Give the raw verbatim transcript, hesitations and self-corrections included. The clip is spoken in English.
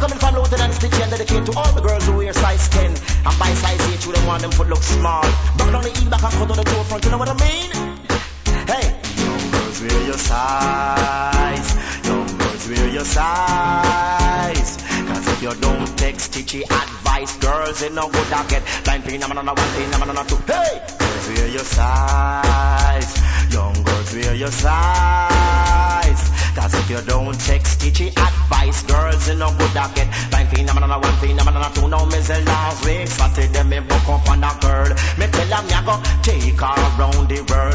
coming from Lieutenant Stitchy and dedicate to all the girls who wear size ten and by size eight, you don't want them foot look small. Back down the heel back and cut on the toe front, you know what I mean? Hey, young girls wear your size, young girls wear your size. Cause if you don't take Stitchy advice, girls in no good I get blind pain, I'm on one thing, I'm on two. Hey, girls wear your size, young girls wear your size. Cause if you don't take Stitchy advice, girls in no good I get blind pain, I'm on one thing, I'm on two. Now me say last week, Saturday me book up on a girl. Me tell her me I go take her around the world.